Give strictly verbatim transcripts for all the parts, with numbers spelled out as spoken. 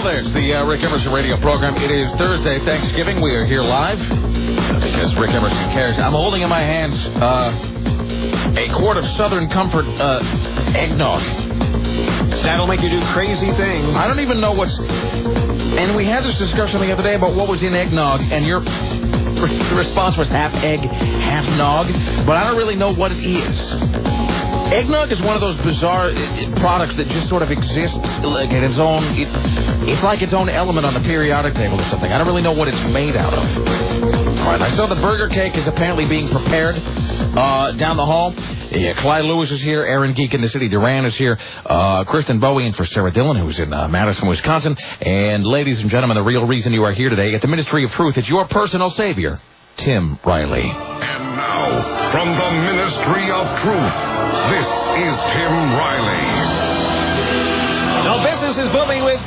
there. It's the uh, Rick Emerson radio program. It is Thursday, Thanksgiving. We are here live uh, because Rick Emerson cares. I'm holding in my hands uh, a quart of Southern Comfort uh, eggnog. That'll make you do crazy things. I don't even know what's... And we had this discussion the other day about what was in eggnog, and your the response was half egg, half nog, but I don't really know what it is. Eggnog is one of those bizarre products that just sort of exists like in its own... It, it's like its own element on the periodic table or something. I don't really know what it's made out of. All right, I saw the burger cake is apparently being prepared uh, down the hall. Yeah, Clyde Lewis is here. Aaron Geek in the City. Duran is here. Uh, Kristen Bowie in for Sarah Dillon, who's in uh, Madison, Wisconsin. And ladies and gentlemen, the real reason you are here today at the Ministry of Truth, it's your personal savior, Tim Riley. And now, from the Ministry of Truth, this is Tim Riley. Now, business is booming with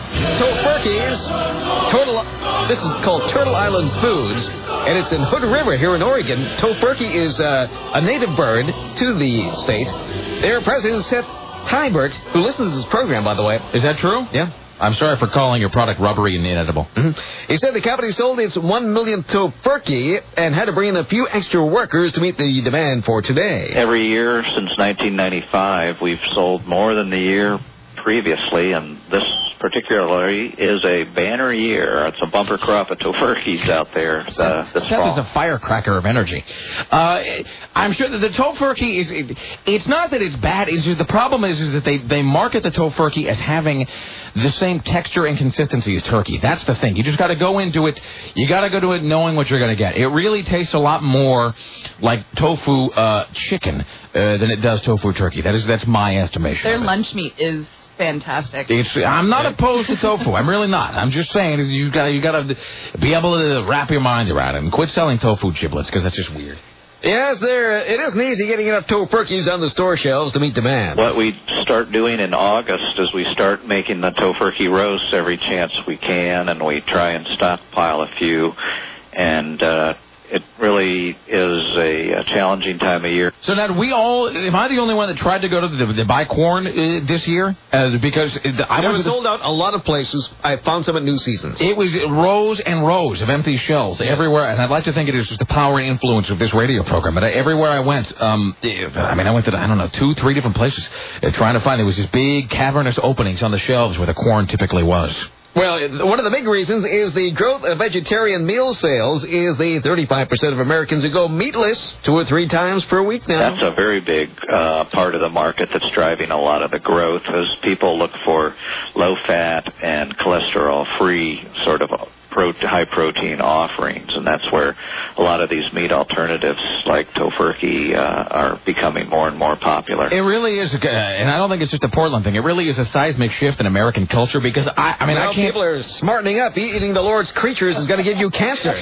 Tofurkeys. Turtle, this is called Turtle Island Foods, and it's in Hood River here in Oregon. Tofurkey is uh, a native bird to the state. Their president, Seth Tybert, who listens to this program, by the way. Is that true? Yeah. I'm sorry for calling your product rubbery and inedible. Mm-hmm. He said the company sold its one millionth Tofurkey and had to bring in a few extra workers to meet the demand for today. Every year since nineteen ninety-five, we've sold more than the year previously, and this particularly is a banner year. It's a bumper crop of Tofurkeys out there uh, this That fall. is a firecracker of energy. Uh, I'm sure that the Tofurkey is... It, it's not that it's bad. It's just the problem is, is that they, they market the Tofurkey as having the same texture and consistency as turkey. That's the thing. You just got to go into it. You got to go to it knowing what you're going to get. It really tastes a lot more like tofu uh, chicken uh, than it does tofu turkey. That is, that's my estimation. Their lunch meat is... fantastic. It's, I'm not opposed to tofu. I'm really not. I'm just saying is you got you got to be able to wrap your mind around it and quit selling tofu giblets because that's just weird. Yes, there. It isn't easy getting enough Tofurkeys on the store shelves to meet demand. What we start doing in August is we start making the Tofurkey roasts every chance we can, and we try and stockpile a few, and uh, it really is a, a challenging time of year. So now, we all, am I the only one that tried to go to the, the buy corn uh, this year? Uh, because uh, I was was sold out a lot of places. I found some at New Seasons. It was rows and rows of empty shelves yes. everywhere, and I'd like to think it is just the power and influence of this radio program. But I, everywhere I went, um, I mean, I went to, I don't know, two, three different places uh, trying to find, there was these big cavernous openings on the shelves where the corn typically was. Well, one of the big reasons is the growth of vegetarian meal sales is the thirty-five percent of Americans who go meatless two or three times per week now. That's a very big uh, part of the market that's driving a lot of the growth as people look for low-fat and cholesterol-free sort of pro- high-protein offerings, and that's where a lot of these meat alternatives like Tofurkey uh, are becoming more and more popular. It really is, uh, and I don't think it's just a Portland thing. It really is a seismic shift in American culture because, I, I mean, well, I can't... people are smartening up. Eating the Lord's creatures is going to give you cancer.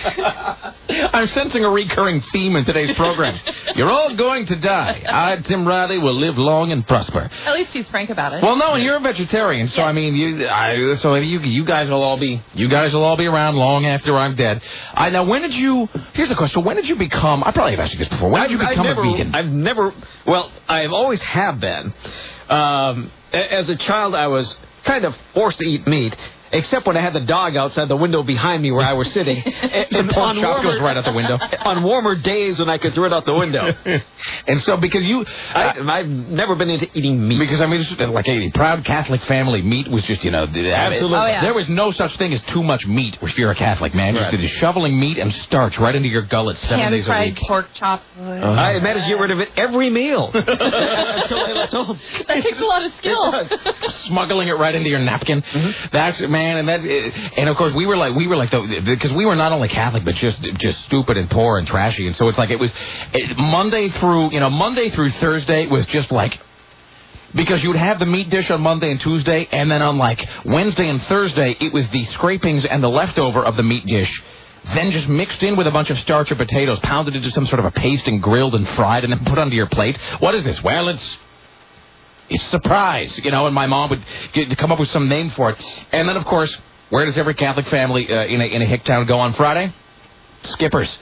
I'm sensing a recurring theme in today's program. You're all going to die. I, Tim Riley, will live long and prosper. At least he's frank about it. Well, no, and you're a vegetarian, so, I mean, you I, so you you guys will all be, you guys will all be around long after I'm dead. I, now, when did you, here's a question, so when did you become, I probably have asked you this before, when did you I've, become I've never, a vegan? I've never, well, I've always have been. Um, as a child, I was kind of forced to eat meat, except when I had the dog outside the window behind me where I was sitting. and and pork chop goes right out the window. On warmer days when I could throw it out the window. And so, because you... I, I've never been into eating meat. Because, I mean, it's like a proud Catholic family, meat was just, you know... Absolutely. Oh, yeah. There was no such thing as too much meat if you're a Catholic, man. Right. Just shoveling meat and starch right into your gullet seven Hand days a fried week. pork chops. Uh, I managed to get rid of it every meal. Until I left home. That takes a lot of skill. Smuggling it right into your napkin. Mm-hmm. That's, man, and that... And of course, we were like, we were like, the, because we were not only Catholic, but just, just stupid and poor and trashy. And so it's like, it was it, Monday through, you know, Monday through Thursday was just like, because you would have the meat dish on Monday and Tuesday, and then on like Wednesday and Thursday, it was the scrapings and the leftover of the meat dish, then just mixed in with a bunch of starch or potatoes, pounded into some sort of a paste and grilled and fried, and then put onto your plate. What is this? Well, it's... It's a surprise, you know, and my mom would get, to come up with some name for it. And then, of course, where does every Catholic family uh, in a in a hick town go on Friday? Skippers.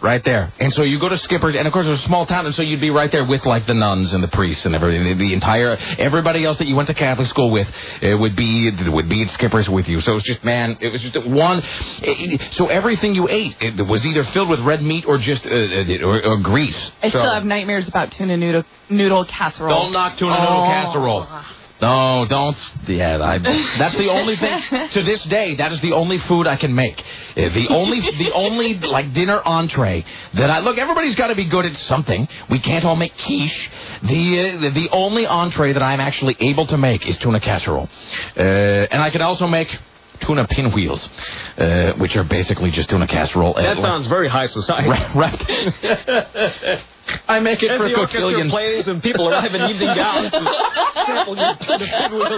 right there. And so you go to Skipper's, and of course it's a small town, and so you'd be right there with like the nuns and the priests and everything. The entire everybody else that you went to Catholic school with uh, would be would be at Skipper's with you. So it was just man, it was just one. It, so everything you ate it was either filled with red meat or just uh, or, or grease. I so, still have nightmares about tuna noodle noodle casserole. Don't knock tuna noodle oh. casserole. No, don't. Yeah, I, that's the only thing. To this day, that is the only food I can make. Uh, The only, the only like dinner entree that I look. Everybody's got to be good at something. We can't all make quiche. The uh, the only entree that I'm actually able to make is tuna casserole, uh, and I can also make tuna pinwheels, uh, which are basically just tuna casserole. That uh, sounds very high society. Right. I make it As for the orchestra cotillions. plays and people arrive in evening gowns to sample your tuna pinwheels.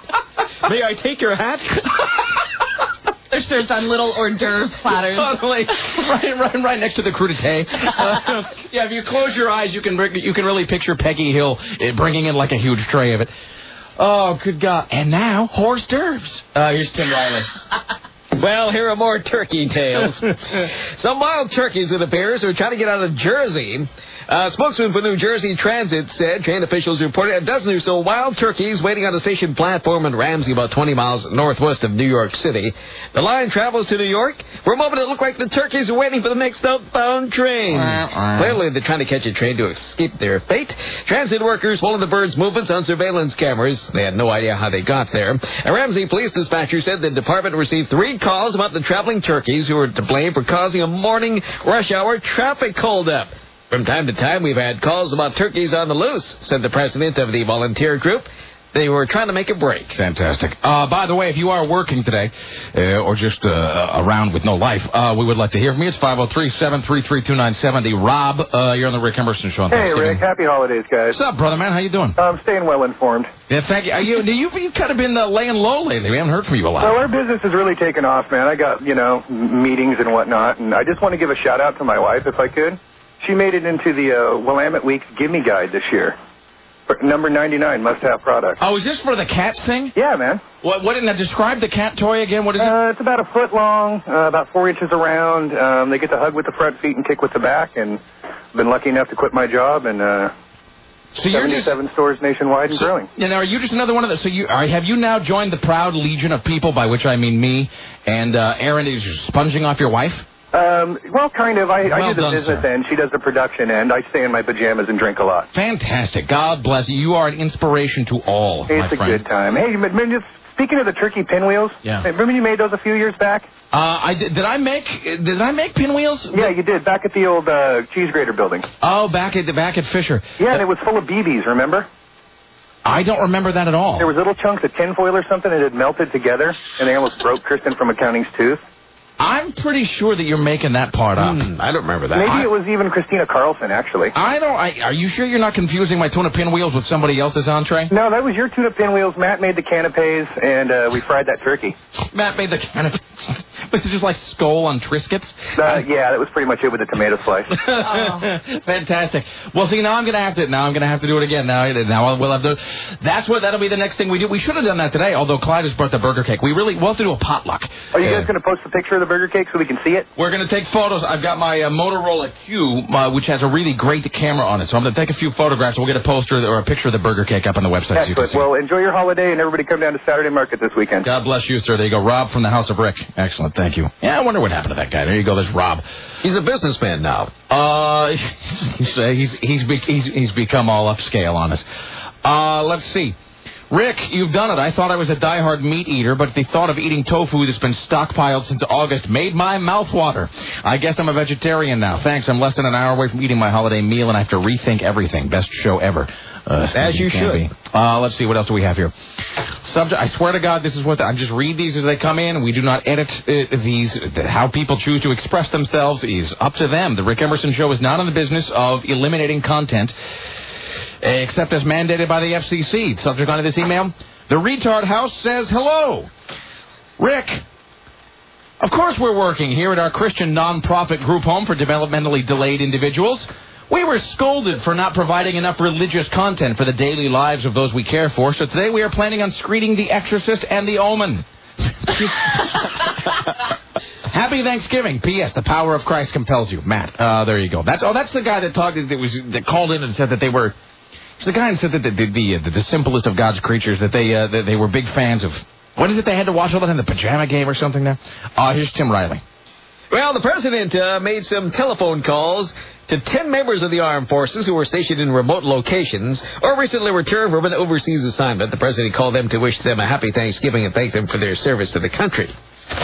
May I take your hat? They're served on little hors d'oeuvre platters. Totally. right, right, right next to the crudité. Uh, yeah, if you close your eyes, you can you can really picture Peggy Hill uh, bringing in like a huge tray of it. Oh, good God. And now, hors d'oeuvres. Uh, here's Tim Riley. Well, here are more turkey tales. Some wild turkeys, it appears, are trying to get out of Jersey. A spokesman for New Jersey Transit said train officials reported a dozen or so wild turkeys waiting on a station platform in Ramsey, about twenty miles northwest of New York City. The line travels to New York. For a moment, it looked like the turkeys were waiting for the next outbound train. Clearly, they're trying to catch a train to escape their fate. Transit workers followed the birds' movements on surveillance cameras. They had no idea how they got there. A Ramsey police dispatcher said the department received three calls about the traveling turkeys who were to blame for causing a morning rush hour traffic holdup. From time to time, we've had calls about turkeys on the loose, said the president of the volunteer group. They were trying to make a break. Fantastic. Uh, by the way, if you are working today, uh, or just uh, around with no life, uh, we would like to hear from you. It's five oh three, seven three three, two nine seven oh. Rob, uh, you're on the Rick Emerson Show. Hey, Rick. Happy holidays, guys. What's up, brother, man? How you doing? I'm staying well informed. Yeah, thank you. Are you, you you've kind of been uh, laying low lately. We haven't heard from you a lot. Well, our business has really taken off, man. I got, you know, m- meetings and whatnot, and I just want to give a shout-out to my wife, if I could. She made it into the uh, Willamette Week's Gimme Guide this year. For number ninety-nine, must-have product. Oh, is this for the cat thing? Yeah, man. What? What? Now, describe the cat toy again. What is it? Uh, it's about a foot long, uh, about four inches around. Um, they get to hug with the front feet and kick with the back, and I've been lucky enough to quit my job and uh, so you're seventy-seven just, stores nationwide and so, growing. And are you just another one of those? So you are, have you now joined the proud legion of people, by which I mean me, and uh, Aaron is sponging off your wife? Um, well, kind of. I, well I do the done, business sir. end. She does the production end. I stay in my pajamas and drink a lot. Fantastic. God bless you. You are an inspiration to all, Hey, my it's a friend. good time. Hey, but man, just speaking of the turkey pinwheels, Yeah. remember you made those a few years back? Uh, I did, did I make did I make pinwheels? Yeah, you did, back at the old uh, cheese grater building. Oh, back at the back at Fisher. Yeah, and Uh, it was full of B Bs, remember? I don't remember that at all. There was little chunks of tinfoil or something that had melted together, and they almost broke Kristen from accounting's tooth. I'm pretty sure that you're making that part up. Hmm, I don't remember that. Maybe I- it was even Christina Carlson, actually. I don't. I, are you sure you're not confusing my tuna pinwheels with somebody else's entree? No, that was your tuna pinwheels. Matt made the canapes, and uh, we fried that turkey. Matt made the canapes. This is just like skull on Triscuits. Uh, yeah, that was pretty much it with the tomato slice. Oh. Fantastic. Well, see, now I'm gonna have to. Now I'm gonna have to do it again. Now, now we'll have to. That's what. That'll be the next thing we do. We should have done that today. Although Clyde has brought the burger cake. We really. We'll have to do a potluck. Are you Uh, guys going to post a picture of the burger cake so we can see it? We're going to take photos. I've got my uh, Motorola Q, uh, which has a really great camera on it. So I'm going to take a few photographs. We'll get a poster or a picture of the burger cake up on the website. So you can Excellent. see. Well, enjoy your holiday, and everybody come down to Saturday Market this weekend. God bless you, sir. There you go. Rob from the House of Rick. Excellent. Thank you. Yeah, I wonder what happened to that guy. There you go. There's Rob. He's a businessman now. Uh, he's, uh, he's, he's, be, he's, he's become all upscale on us. Uh, let's see. Rick, you've done it. I thought I was a diehard meat eater, but the thought of eating tofu that's been stockpiled since August made my mouth water. I guess I'm a vegetarian now. Thanks. I'm less than an hour away from eating my holiday meal, and I have to rethink everything. Best show ever. Uh, As you can should. be. Uh, let's see. What else do we have here? Subject. I swear to God, this is what the, I just read these as they come in. We do not edit uh, these. How people choose to express themselves is up to them. The Rick Emerson Show is not in the business of eliminating content, except as mandated by the F C C. Subject line of this email: The Retard House says hello. Rick, of course we're working here at our Christian non-profit group home for developmentally delayed individuals. We were scolded for not providing enough religious content for the daily lives of those we care for, so today we are planning on screening The Exorcist and The Omen. Happy Thanksgiving. P S. The power of Christ compels you. Matt, uh, there you go. That's oh, that's the guy that talked. That was that called in and said that they were. It's the guy who said that the the, the, the, the simplest of God's creatures, that they uh, that they were big fans of. What is it they had to watch all the time? The pajama game or something there? Uh, here's Tim Riley. Well, the president uh, made some telephone calls to ten members of the armed forces who were stationed in remote locations or recently returned from an overseas assignment. The president called them to wish them a happy Thanksgiving and thank them for their service to the country.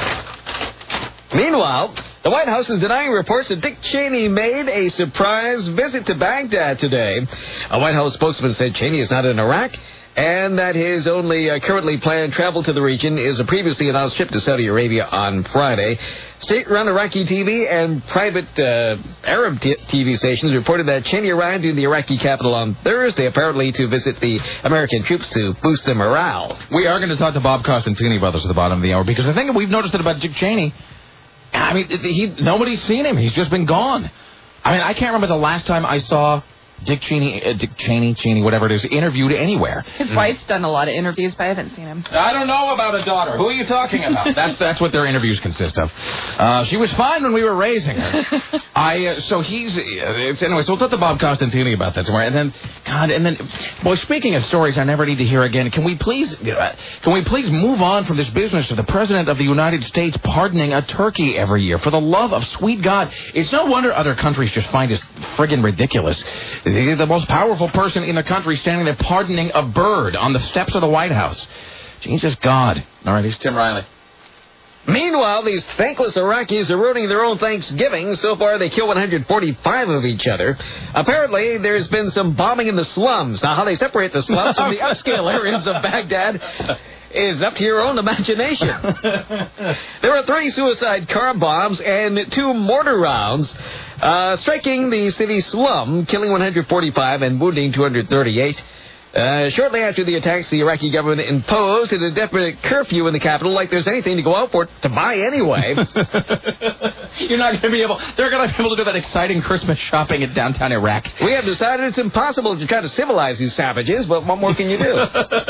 Meanwhile, the White House is denying reports that Dick Cheney made a surprise visit to Baghdad today. A White House spokesman said Cheney is not in Iraq and that his only uh, currently planned travel to the region is a previously announced trip to Saudi Arabia on Friday. State-run Iraqi T V and private uh, Arab t- TV stations reported that Cheney arrived in the Iraqi capital on Thursday, apparently to visit the American troops to boost their morale. We are going to talk to Bob Costantini about this at the bottom of the hour, because I think we've noticed it about Dick Cheney. I mean, he nobody's seen him. He's just been gone. I mean, I can't remember the last time I saw Dick Cheney, uh, Dick Cheney, Cheney, whatever it is, interviewed anywhere. His wife's done a lot of interviews, but I haven't seen him. I don't know about a daughter. Who are you talking about? that's that's what their interviews consist of. Uh, she was fine when we were raising her. I uh, so he's uh, it's, anyway. So we'll talk to Bob Costantini about that somewhere. And then God, and then boy, speaking of stories I never need to hear again, can we please uh, can we please move on from this business of the President of the United States pardoning a turkey every year? For the love of sweet God, it's no wonder other countries just find this friggin' ridiculous. The most powerful person in the country standing there pardoning a bird on the steps of the White House. Jesus God. All right, here's Tim Riley. Meanwhile, these thankless Iraqis are ruining their own Thanksgiving. So far, they kill one hundred forty-five of each other. Apparently, there's been some bombing in the slums. Now, how they separate the slums from the upscale areas of Baghdad is up to your own imagination. There were three suicide car bombs and two mortar rounds uh, striking the city slum, killing one hundred forty-five and wounding two hundred thirty-eight. Uh, shortly after the attacks, the Iraqi government imposed an indefinite curfew in the capital, like there's anything to go out for to buy anyway. You're not going to be able... They're going to be able to do that exciting Christmas shopping in downtown Iraq. We have decided it's impossible to try to civilize these savages, but what more can you do?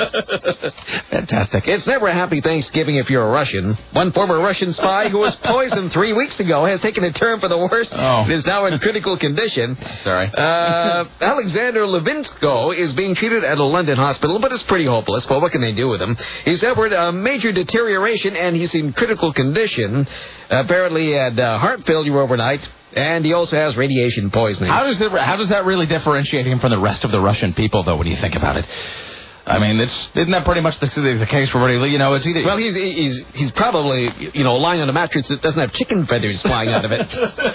Fantastic. It's never a happy Thanksgiving if you're a Russian. One former Russian spy who was poisoned three weeks ago has taken a turn for the worse oh. and is now in critical condition. Sorry. Uh, Alexander Levinsko is being treated at a London hospital, but it's pretty hopeless. Well, what can they do with him? He's suffered a major deterioration, and he's in critical condition. Apparently, he had uh, heart failure overnight, and he also has radiation poisoning. How does, it, how does that really differentiate him from the rest of the Russian people, though, when you think about it? I mean, it's, isn't that pretty much the, the case for everybody? You know, it's either... Well, he's he's he's probably, you know, lying on a mattress that doesn't have chicken feathers flying out of it.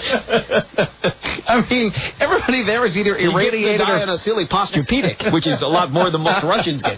I mean, everybody there is either irradiated or... on a silly posturepedic, which is a lot more than most Russians get.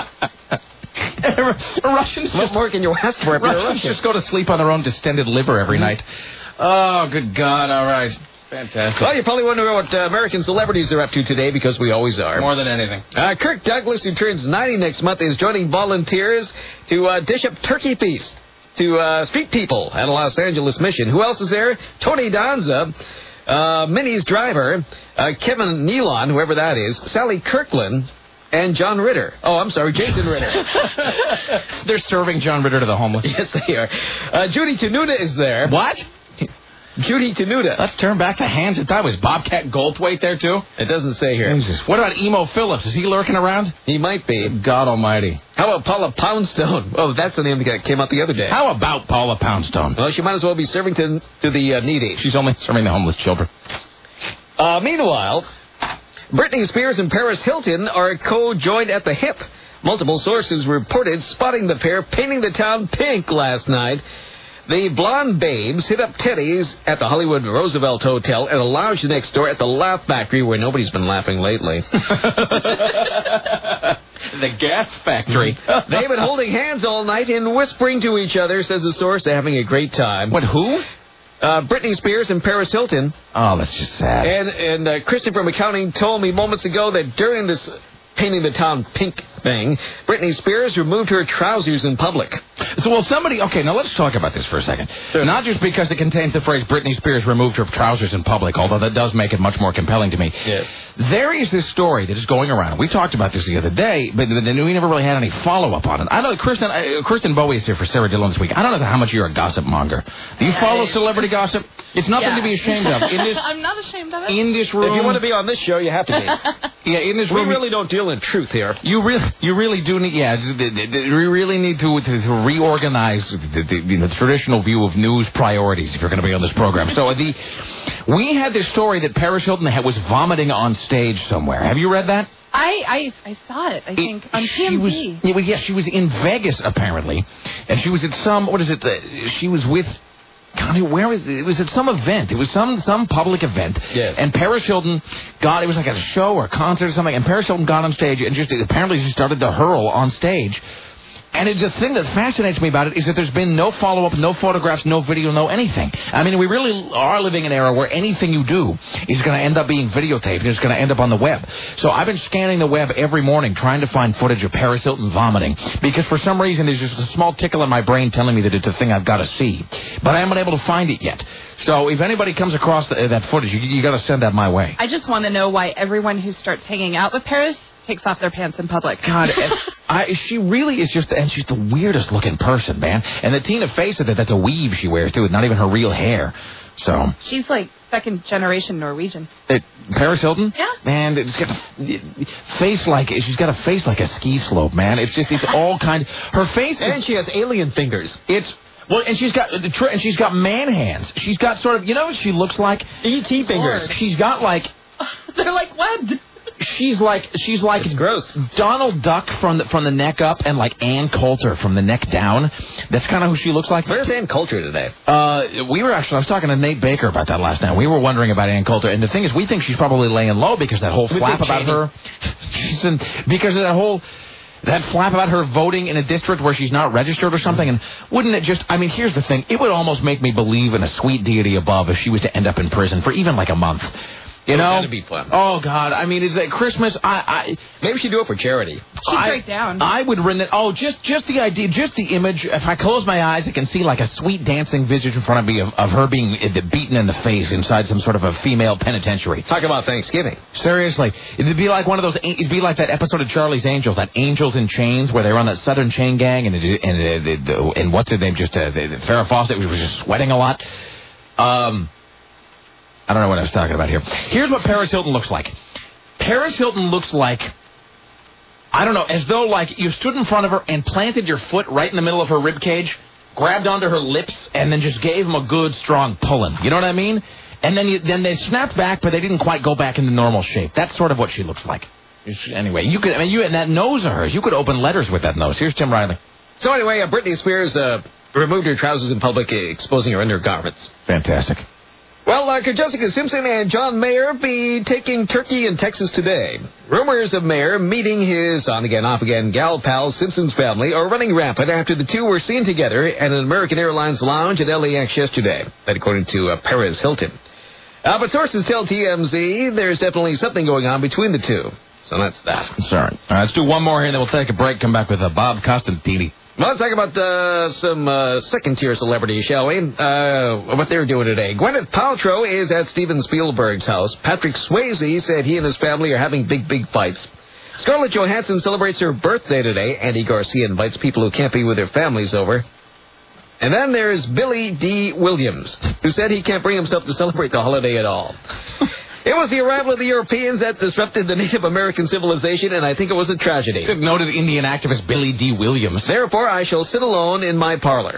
Russians what just, more can you ask for if Russians you're a Russian? just go to sleep on their own distended liver every Mm-hmm. night. Oh, good God, all right. Fantastic. Well, you probably wonder what uh, American celebrities are up to today, because we always are. More than anything. Uh, Kirk Douglas, who turns ninety next month, is joining volunteers to uh, dish up turkey feast to uh, street people at a Los Angeles mission. Who else is there? Tony Danza, uh, Minnie's driver, uh, Kevin Nealon, whoever that is, Sally Kirkland, and John Ritter. Oh, I'm sorry, Jason Ritter. They're serving John Ritter to the homeless. Yes, they are. Uh, Judy Tenuta is there. What? Judy Tenuta. Let's turn back the hands. I thought it was Bobcat Goldthwait there, too. It doesn't say here. Jesus. What about Emo Phillips? Is he lurking around? He might be. God almighty. How about Paula Poundstone? Oh, that's the name that came out the other day. How about Paula Poundstone? Well, she might as well be serving to, to the uh, needy. She's only serving the homeless children. Uh, meanwhile, Britney Spears and Paris Hilton are co-joined at the hip. Multiple sources reported spotting the pair painting the town pink last night. The blonde babes hit up Teddy's at the Hollywood Roosevelt Hotel and a lounge next door at the Laugh Factory, where nobody's been laughing lately. The Gas Factory. They've been holding hands all night and whispering to each other, says the source. They're having a great time. What, who? Uh, Britney Spears and Paris Hilton. Oh, that's just sad. And, and uh, Christopher McCowney told me moments ago that during this painting the town pink thing. Britney Spears removed her trousers in public. So, well, somebody... Okay, now let's talk about this for a second. Sure. Not just because it contains the phrase Britney Spears removed her trousers in public, although that does make it much more compelling to me. Yes. There is this story that is going around. We talked about this the other day, but we never really had any follow-up on it. I know Kristen, uh, Kristen Bowie is here for Sarah Dillon this week. I don't know how much you're a gossip monger. Do you Yeah, follow I- celebrity gossip? It's nothing Yeah. to be ashamed of. In this, I'm not ashamed of it. in this room... If you want to be on this show, you have to be. Yeah, in this We room... really don't deal in truth here. You really, you really do need, yeah. We really need to, to, to reorganize the, the, you know, the traditional view of news priorities if you're going to be on this program. So the, we had this story that Paris Hilton had, was vomiting on stage somewhere. Have you read that? I, I I saw it, I think, on she T M was, Z. yeah, well, yeah, she was in Vegas apparently, and she was at some, what is it? Uh, she was with. God, where was it? It was at some event. It was some some public event. Yes. And Paris Hilton got, it was like a show or a concert or something, and Paris Hilton got on stage and just, apparently she started to hurl on stage. And it's the thing that fascinates me about it is that there's been no follow-up, no photographs, no video, no anything. I mean, we really are living in an era where anything you do is going to end up being videotaped. It's going to end up on the web. So I've been scanning the web every morning trying to find footage of Paris Hilton vomiting because for some reason there's just a small tickle in my brain telling me that it's a thing I've got to see. But I haven't been able to find it yet. So if anybody comes across the, that footage, you, you got to send that my way. I just want to know why everyone who starts hanging out with Paris takes off their pants in public. God, and I, she really is just, and she's the weirdest looking person, man. And the Tina face of it, that's a weave she wears, too. It's not even her real hair. So. She's like second generation Norwegian. It, Paris Hilton? Yeah. Man, it's got a face like, she's got a face like a ski slope, man. It's just, it's all kinds. Her face is. And she has alien fingers. It's. Well, and she's got and she's got man hands. She's got sort of, you know what she looks like? E T fingers. Lord. She's got like. They're like webbed. She's like she's like It's gross. Donald Duck from the from the neck up and like Ann Coulter from the neck down. That's kind of who she looks like. Where's Ann Coulter today? Uh, we were actually I was talking to Nate Baker about that last night. We were wondering about Ann Coulter, and the thing is, we think she's probably laying low because that whole We flap think about Katie- her. She's in, because of that whole. That flap about her voting in a district where she's not registered or something, and wouldn't it just, I mean, here's the thing, it would almost make me believe in a sweet deity above if she was to end up in prison for even like a month. You Oh, know? that'd be fun. Oh, God, I mean, is that Christmas, I... I Maybe she'd do it for charity. She'd I, break down. I would rent it. Oh, just just the idea, just the image. If I close my eyes, I can see like a sweet dancing visage in front of me of, of her being beaten in the face inside some sort of a female penitentiary. Talk about Thanksgiving. Seriously, it'd be like one of those. It'd be like that episode of Charlie's Angels, that Angels in Chains, where they were on that Southern Chain Gang, and it, and it, it, and what's her name? Just uh, Farrah Fawcett was just sweating a lot. Um. I don't know what I was talking about here. Here's what Paris Hilton looks like. Paris Hilton looks like, I don't know, as though like you stood in front of her and planted your foot right in the middle of her rib cage, grabbed onto her lips, and then just gave them a good strong pulling. You know what I mean? And then you, then they snapped back, but they didn't quite go back into normal shape. That's sort of what she looks like. Anyway, you could, I mean, you and that nose of hers, you could open letters with that nose. Here's Tim Riley. So anyway, uh, Britney Spears uh, removed her trousers in public, uh, exposing her undergarments. Fantastic. Well, uh, could Jessica Simpson and John Mayer be taking turkey in Texas today? Rumors of Mayer meeting his on-again, off-again gal pal Simpson's family are running rampant after the two were seen together at an American Airlines lounge at L A X yesterday, that according to uh, Perez Hilton. Uh, but sources tell T M Z there's definitely something going on between the two. So that's that. Sorry. All right, let's do one more here, and then we'll take a break, come back with uh, Bob Costantini. Well, let's talk about uh, some uh, second-tier celebrities, shall we? Uh, what they're doing today. Gwyneth Paltrow is at Steven Spielberg's house. Patrick Swayze said he and his family are having big, big fights. Scarlett Johansson celebrates her birthday today. Andy Garcia invites people who can't be with their families over. And then there's Billy D. Williams, who said he can't bring himself to celebrate the holiday at all. It was the arrival of the Europeans that disrupted the Native American civilization, and I think it was a tragedy. Said noted Indian activist Billy D. Williams. Therefore, I shall sit alone in my parlor.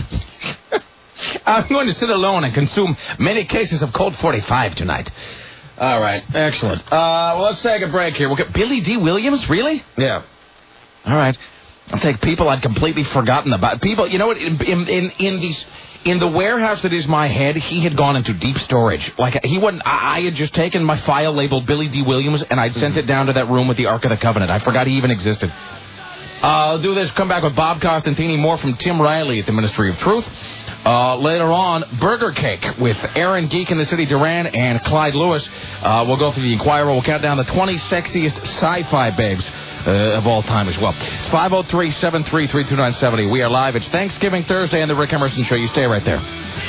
I'm going to sit alone and consume many cases of Colt forty-five tonight. All right, excellent. Uh, well, let's take a break here. We'll get Billy D. Williams, really? Yeah. All right. I'll take people I'd completely forgotten about. People, you know what? In in in, in these. In the warehouse that is my head, he had gone into deep storage. Like, he wouldn't, I, I had just taken my file labeled Billy D. Williams, and I'd sent it down to that room with the Ark of the Covenant. I forgot he even existed. Uh, I'll do this. Come back with Bob Costantini, more from Tim Riley at the Ministry of Truth. Uh, later on, Burger Cake with Aaron Geek in the City Duran and Clyde Lewis. Uh, we'll go through the Inquirer. We'll count down the twenty sexiest sci-fi babes uh, of all time as well. It's five oh three, seven three three, two nine seven oh. We are live. It's Thanksgiving Thursday on the Rick Emerson Show. You stay right there.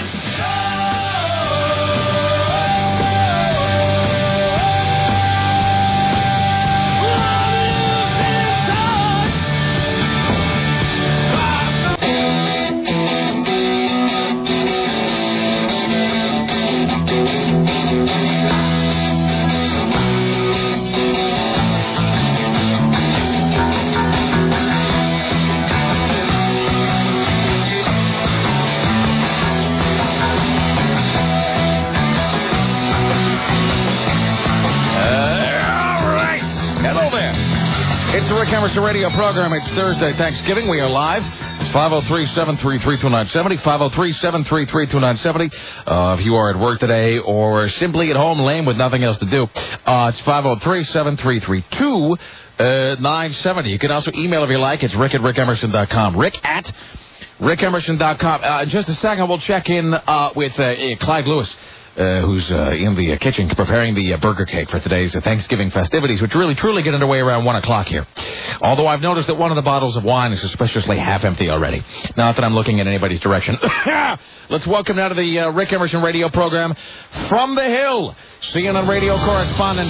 Emerson radio program. It's Thursday, Thanksgiving. We are live. It's five oh three, seven three three, two nine seven oh. five oh three, seven three three, two nine seven oh. Uh, if you are at work today or simply at home lame with nothing else to do, uh, it's five oh three, seven three three, two nine seven oh. You can also email if you like. It's rick at rick emerson dot com. Rick at rick emerson dot com. Uh, in just a second, we'll check in uh, with uh, Clyde Lewis. Uh, who's uh, in the uh, kitchen preparing the uh, burger cake for today's uh, Thanksgiving festivities, which really truly get underway around one o'clock here. Although I've noticed that one of the bottles of wine is suspiciously half empty already. Not that I'm looking in anybody's direction. Let's welcome now to the uh, Rick Emerson radio program from the Hill, C N N radio correspondent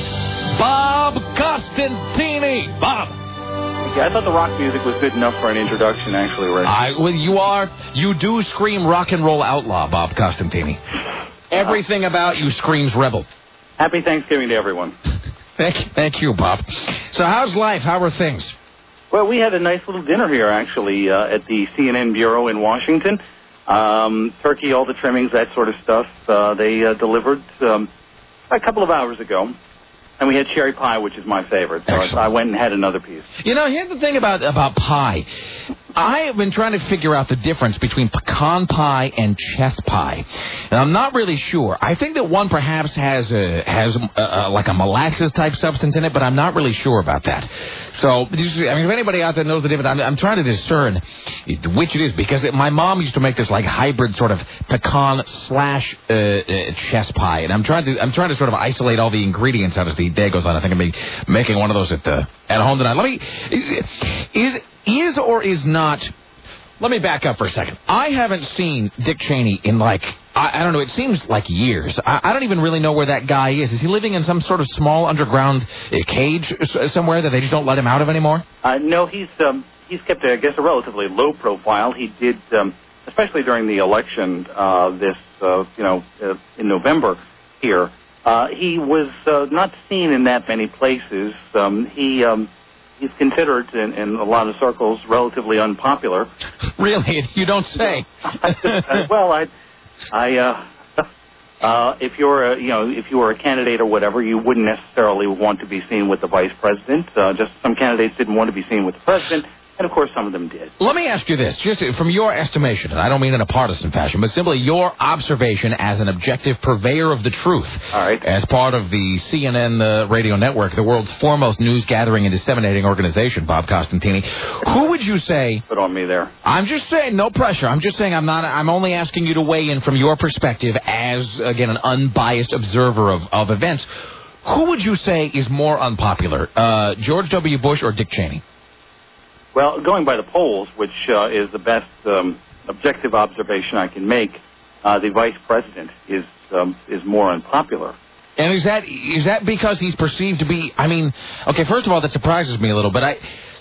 Bob Costantini. Bob. I thought the rock music was good enough for an introduction, actually, Rick. I, well, you are, you do scream rock and roll outlaw, Bob Costantini. Everything about you screams rebel. Happy Thanksgiving to everyone. Thank you, thank you, Bob. So how's life? How are things? Well, we had a nice little dinner here, actually, uh, at the C N N Bureau in Washington. Um, turkey, all the trimmings, that sort of stuff, uh, they uh, delivered um, a couple of hours ago. And we had cherry pie, which is my favorite. So Excellent. I went and had another piece. You know, here's the thing about, about pie. I have been trying to figure out the difference between pecan pie and chess pie. And I'm not really sure. I think that one perhaps has a, has a, a, like a molasses-type substance in it, but I'm not really sure about that. So, I mean, if anybody out there knows the difference, I'm, I'm trying to discern which it is, because it, my mom used to make this like hybrid sort of pecan slash uh, uh, chess pie, and I'm trying to I'm trying to sort of isolate all the ingredients out as the day goes on. I think I'm making one of those at the at home tonight. Let me is is or is not. Let me back up for a second. I haven't seen Dick Cheney in like, I, I don't know, it seems like years. I, I don't even really know where that guy is. Is he living in some sort of small underground uh, cage somewhere that they just don't let him out of anymore? Uh, no, he's um, he's kept, I guess, a relatively low profile. He did, um, especially during the election uh, this, uh, you know, uh, in November here, uh, he was uh, not seen in that many places. Um, he... Um, He's considered, in, in a lot of circles, relatively unpopular. Really? You don't say. Well, I, I, uh, uh, if you're, a, you know, if you were a candidate or whatever, you wouldn't necessarily want to be seen with the vice president. Uh, just some candidates didn't want to be seen with the president. And, of course, some of them did. Let me ask you this, just from your estimation, and I don't mean in a partisan fashion, but simply your observation as an objective purveyor of the truth. All right. As part of the C N N uh, radio network, the world's foremost news gathering and disseminating organization, Bob Costantini. Who would you say... Put on me there. I'm just saying, no pressure. I'm just saying I'm not... I'm only asking you to weigh in from your perspective as, again, an unbiased observer of, of events. Who would you say is more unpopular, uh, George W. Bush or Dick Cheney? Well, going by the polls, which uh, is the best um, objective observation I can make, uh, the vice president is um, is more unpopular. And is that is that because he's perceived to be? I mean, okay, first of all, that surprises me a little, but I.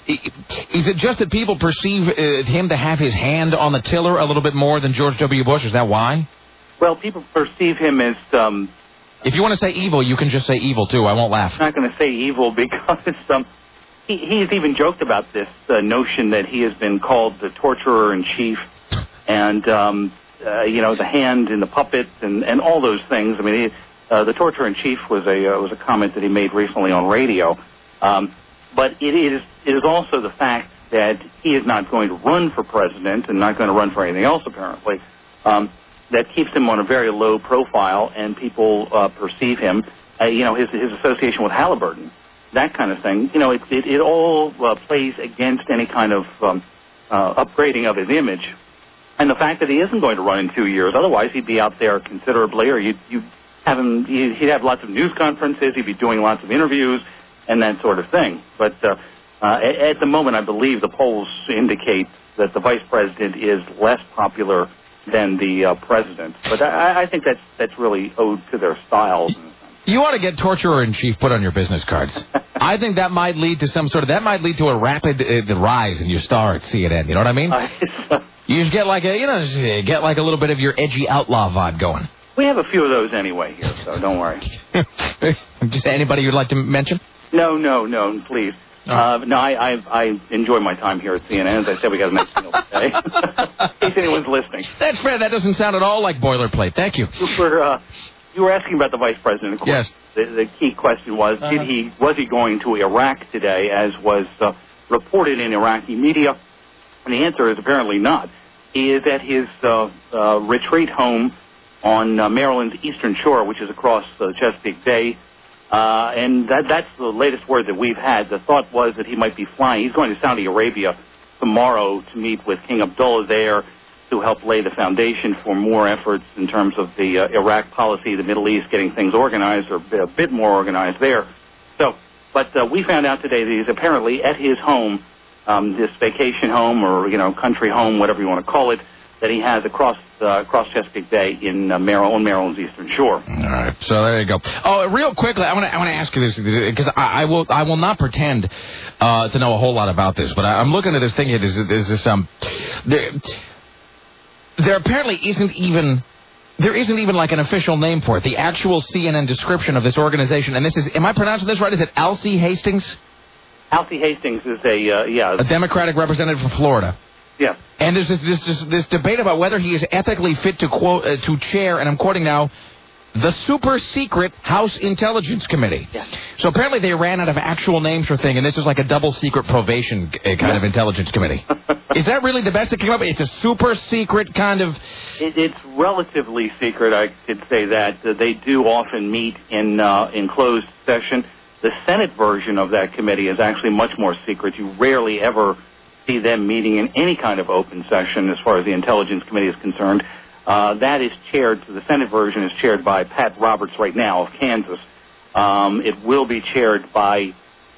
Is it just that people perceive uh, him to have his hand on the tiller a little bit more than George W. Bush? Is that why? Well, people perceive him as... Um, if you want to say evil, you can just say evil, too. I won't laugh. I'm not going to say evil because... Um, He, he has even joked about this uh, notion that he has been called the torturer-in-chief and, um, uh, you know, the hand in the puppet and, and all those things. I mean, he, uh, the torturer-in-chief was a uh, was a comment that he made recently on radio. Um, but it is, it is also the fact that he is not going to run for president and not going to run for anything else, apparently, um, that keeps him on a very low profile, and people uh, perceive him, uh, you know, his, his association with Halliburton. That kind of thing, you know, it it, it all uh, plays against any kind of um, uh, upgrading of his image, and the fact that he isn't going to run in two years. Otherwise, he'd be out there considerably, or you'd, you'd have him. He'd have lots of news conferences. He'd be doing lots of interviews and that sort of thing. But uh, Uh, at, at the moment, I believe the polls indicate that the vice president is less popular than the uh, president. But I, I think that's that's really owed to their styles. You ought to get torturer-in-chief put on your business cards. I think that might lead to some sort of, that might lead to a rapid uh, rise in your star at C N N. You know what I mean? Uh, you just get like a, you know, get like a little bit of your edgy outlaw vibe going. We have a few of those anyway here, so don't worry. Just anybody you'd like to mention? No, no, no, please. Oh. Uh, no, I, I I enjoy my time here at C N N. As I said, we got a nice meal today. In case anyone's listening. That's fair. That doesn't sound at all like boilerplate. Thank you. You were, uh, you were asking about the vice president. Of course. Yes. The, the key question was, uh-huh. did he was he going to Iraq today, as was uh, reported in Iraqi media? And the answer is apparently not. He is at his uh, uh, retreat home on uh, Maryland's Eastern Shore, which is across the Chesapeake Bay. Uh, and that, that's the latest word that we've had. The thought was that he might be flying. He's going to Saudi Arabia tomorrow to meet with King Abdullah there to help lay the foundation for more efforts in terms of the uh, Iraq policy, the Middle East, getting things organized or a bit more organized there. So, but uh, we found out today that he's apparently at his home, um, this vacation home or, you know, country home, whatever you want to call it, that he has across uh, across Chesapeake Bay in uh, Maryland, on Maryland's Eastern Shore. All right, so there you go. Oh, real quickly, I want to I want to ask you this because I, I will I will not pretend uh, to know a whole lot about this, but I, I'm looking at this thing here. There's, there's this um, there, there apparently isn't even. There isn't even like an official name for it. The actual C N N description of this organization, and this is, am I pronouncing this right? Is it Alcee Hastings? Alcee Hastings is a uh, yeah, a Democratic representative from Florida. Yeah. And there's this, this, this, this debate about whether he is ethically fit to quote uh, to chair, and I'm quoting now, the super secret House Intelligence Committee. Yeah. So apparently they ran out of actual names for thing, and this is like a double secret probation uh, kind yeah. of intelligence committee. Is that really the best it came up? It's a super secret kind of. It, it's relatively secret, I could say that. Uh, they do often meet in uh, in closed session. The Senate version of that committee is actually much more secret. You rarely ever see them meeting in any kind of open session as far as the Intelligence Committee is concerned. Uh, that is chaired, the Senate version is chaired by Pat Roberts right now of Kansas. Um, it will be chaired by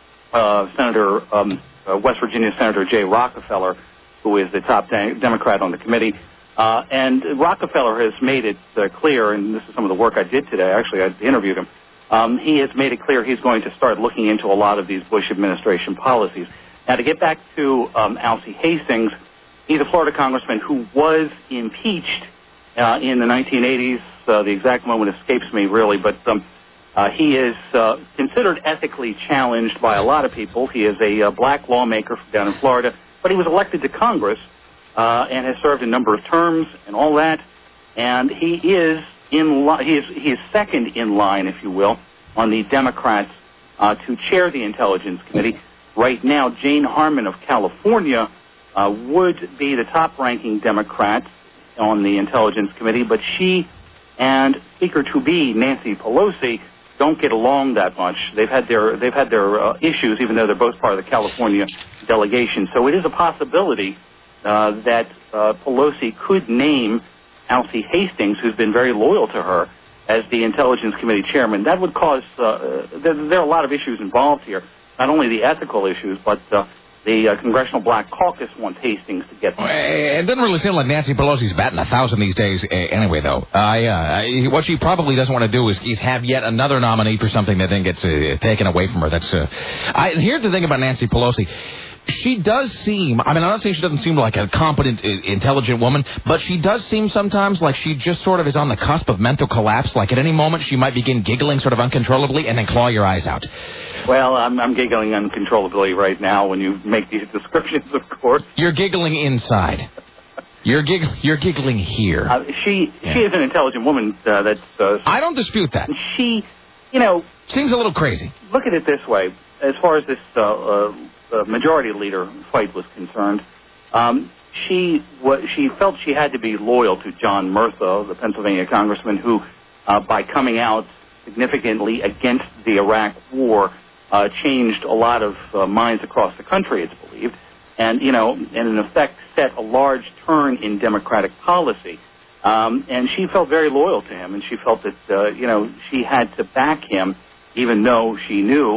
uh, Senator, um, uh, West Virginia Senator Jay Rockefeller, who is the top de- Democrat on the committee. Uh, and Rockefeller has made it uh, clear, and this is some of the work I did today, actually, I interviewed him. Um, he has made it clear he's going to start looking into a lot of these Bush administration policies. Now, to get back to um, Alcee Hastings, he's a Florida congressman who was impeached uh, in the nineteen eighties. Uh, the exact moment escapes me, really, but um, uh, he is uh, considered ethically challenged by a lot of people. He is a uh, black lawmaker from down in Florida, but he was elected to Congress uh, and has served a number of terms and all that. And he is in li- he is he is second in line, if you will, on the Democrats uh, to chair the Intelligence Committee. Right now, Jane Harman of California uh, would be the top-ranking Democrat on the Intelligence Committee, but she and Speaker-to-be Nancy Pelosi don't get along that much. They've had their they've had their uh, issues, even though they're both part of the California delegation. So it is a possibility uh, that uh, Pelosi could name Alcee Hastings, who's been very loyal to her, as the Intelligence Committee chairman. That would cause uh, there, there are a lot of issues involved here. Not only the ethical issues, but uh, the uh, Congressional Black Caucus wants Hastings to get them. It doesn't really seem like Nancy Pelosi's batting a thousand these days uh, anyway, though. Uh, yeah, what she probably doesn't want to do is, is have yet another nominee for something that then gets uh, taken away from her. That's uh, I, here's the thing about Nancy Pelosi. She does seem, I mean, I'm not saying she doesn't seem like a competent, intelligent woman, but she does seem sometimes like she just sort of is on the cusp of mental collapse. Like at any moment she might begin giggling sort of uncontrollably and then claw your eyes out. Well, I'm, I'm giggling uncontrollably right now when you make these descriptions, of course. You're giggling inside. You're, gig- you're giggling here. Uh, she yeah. she is an intelligent woman. Uh, that's. Uh, I don't dispute that. She, you know... Seems a little crazy. Look at it this way. As far as this... Uh, uh, The majority leader fight was concerned, um, she w- she felt she had to be loyal to John Murtha, the Pennsylvania congressman, who, uh, by coming out significantly against the Iraq war, uh, changed a lot of uh, minds across the country, it's believed, and you know, and in effect set a large turn in Democratic policy. Um, and she felt very loyal to him, and she felt that uh, you know she had to back him, even though she knew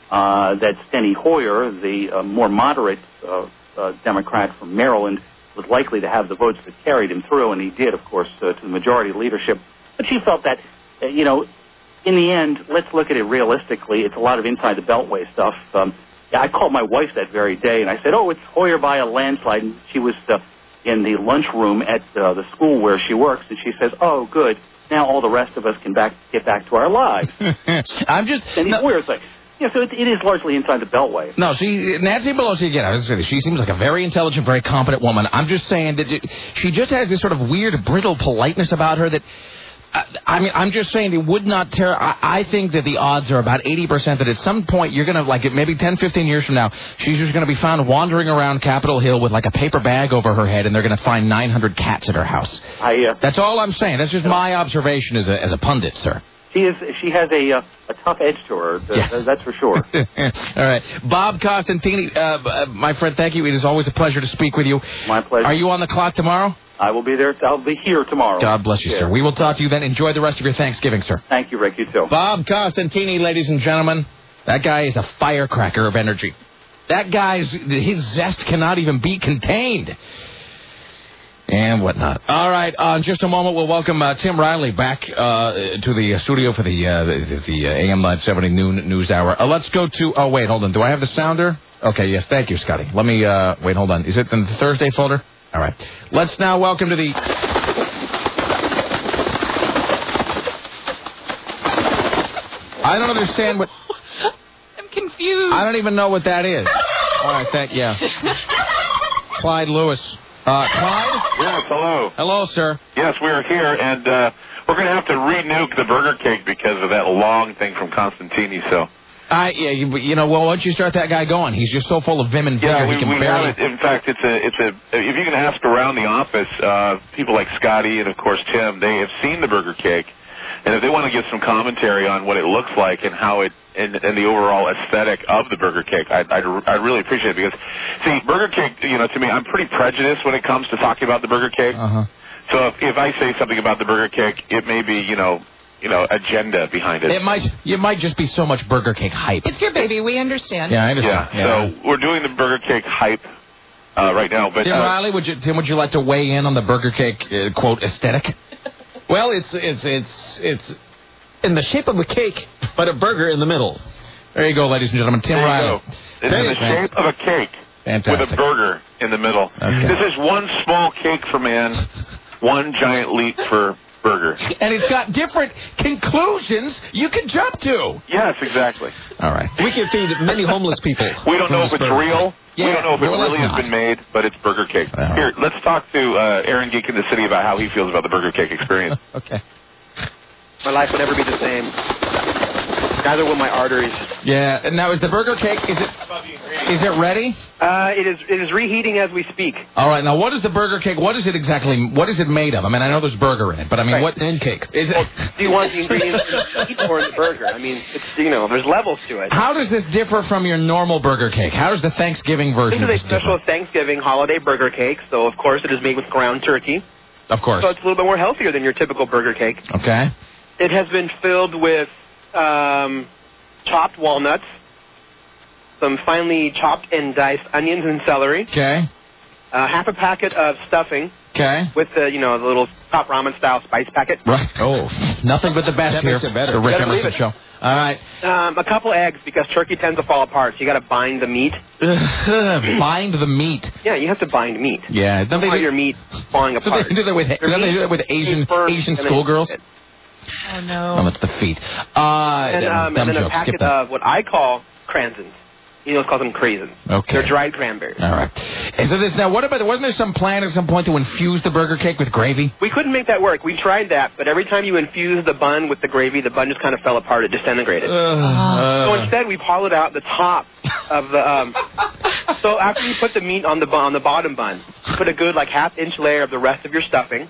uh, that Steny Hoyer, the uh, more moderate uh, uh, Democrat from Maryland, was likely to have the votes that carried him through, and he did, of course, uh, to the majority leadership. But she felt that, uh, you know, in the end, let's look at it realistically. It's a lot of inside the Beltway stuff. Um, I called my wife that very day, and I said, oh, it's Hoyer by a landslide. And she was uh, in the lunchroom at uh, the school where she works, and she says, oh, good. Now all the rest of us can back, get back to our lives. I'm just... And he's no, Hoyer's like, yeah, so it, it is largely inside the Beltway. No, she, Nancy Pelosi, again, I was going to say, she seems like a very intelligent, very competent woman. I'm just saying that it, she just has this sort of weird, brittle politeness about her that... Uh, I mean, I'm just saying it would not tear... I, I think that the odds are about eighty percent that at some point you're going to, like, maybe ten, fifteen years from now, she's just going to be found wandering around Capitol Hill with, like, a paper bag over her head, and they're going to find nine hundred cats at her house. I, uh, That's all I'm saying. That's just my observation as a as a pundit, sir. She is. She has a uh, a tough edge to her. Uh, Yes. That's for sure. All right. Bob Costantini, uh, my friend, thank you. It is always a pleasure to speak with you. My pleasure. Are you on the clock tomorrow? I will be there. I'll be here tomorrow. God bless you, Yeah. sir. We will talk to you then. Enjoy the rest of your Thanksgiving, sir. Thank you, Rick. You too. Bob Costantini, ladies and gentlemen. That guy is a firecracker of energy. That guy's, his zest cannot even be contained. And whatnot. All right, uh, in just a moment, we'll welcome uh, Tim Riley back uh, to the studio for the uh, the, the uh, A M nine seventy noon news hour. Uh, let's go to, oh, wait, hold on. Do I have the sounder? Okay, yes, thank you, Scotty. Let me, uh, wait, hold on. Is it in the Thursday folder? All right. Let's now welcome to the... I don't understand what... I'm confused. I don't even know what that is. All right, thank yeah. Clyde Lewis. Uh, Clyde? Yes, hello. Hello, sir. Yes, we're here, and uh, we're going to have to re-nuke the Burger Cake because of that long thing from Constantini, so... I, yeah, you, you know, well, once you start that guy going, he's just so full of vim and vigor, Yeah, we, he can we barely... have it. In fact, it's a, it's a. If you can ask around the office, uh, people like Scotty and of course Tim, they have seen the Burger Cake, and if they want to give some commentary on what it looks like and how it and, and the overall aesthetic of the Burger Cake, I'd, I'd, I'd really appreciate it because, see, Burger Cake, you know, to me, I'm pretty prejudiced when it comes to talking about the Burger Cake. Uh-huh. So if, if I say something about the Burger Cake, it may be, you know. You know, agenda behind it. It might, it might just be so much Burger Cake hype. It's your baby. We understand. Yeah, I understand. Yeah, so we're doing the Burger Cake hype uh, right now. But Tim uh, Riley, would you, Tim, would you like to weigh in on the Burger Cake uh, quote aesthetic? Well, it's it's it's it's in the shape of a cake, but a burger in the middle. There you go, ladies and gentlemen. Tim there you Riley. go. It's in the shape of a cake Fantastic. with a burger in the middle. Okay. This is one small cake for man, one giant leap for burger. And it's got different conclusions you can jump to. Yes, exactly. All right. We can feed many homeless people. We don't know if it's real. Yeah, we don't know if it well, really let's has not. been made, but it's Burger Cake. All right. Here, let's talk to uh, Aaron Geek in the City about how he feels about the Burger Cake experience. Okay. My life will never be the same. Neither will my arteries. Yeah, and now is the Burger Cake, is it is it ready? Uh, it is it is reheating as we speak. All right, now what is the Burger Cake, what is it exactly, what is it made of? I mean, I know there's burger in it, but I mean, Right. what... And cake. Is it... Do you want the ingredients in the meat or in the burger? I mean, it's, you know, there's levels to it. How does this differ from your normal Burger Cake? How does the Thanksgiving version This of is this a special differ? Thanksgiving holiday burger cake, so of course it is made with ground turkey. Of course. So it's a little bit more healthier than your typical burger cake. Okay. It has been filled with um, chopped walnuts, some finely chopped and diced onions and celery, Okay. uh, half a packet of stuffing Okay. with the, you know, the little top ramen style spice packet. Right. Oh, nothing but the best That here. makes it better. The Rick Better Emerson believe it. Show. All right. Um, a couple eggs because turkey tends to fall apart, so you got to bind the meat. Bind the meat. Yeah, you have to bind meat. Yeah. Don't Don't they want do, your meat falling don't apart. they do that with, Your don't they meat do that with is Asian firm Asian and then schoolgirls? it- Oh, Oh, no. that's the feet. Uh, And, um, dumb and then joke. a packet Skip that. of what I call cransons. You know, it's called them craisins. Okay. They're dried cranberries. All right. And so this now, what about? Wasn't there some plan at some point to infuse the Burger Cake with gravy? We couldn't make that work. We tried that, but every time you infuse the bun with the gravy, the bun just kind of fell apart. It disintegrated. so instead, we've hollowed out the top of the. Um, so after you put the meat on the bu- on the bottom bun, you put a good like half inch layer of the rest of your stuffing.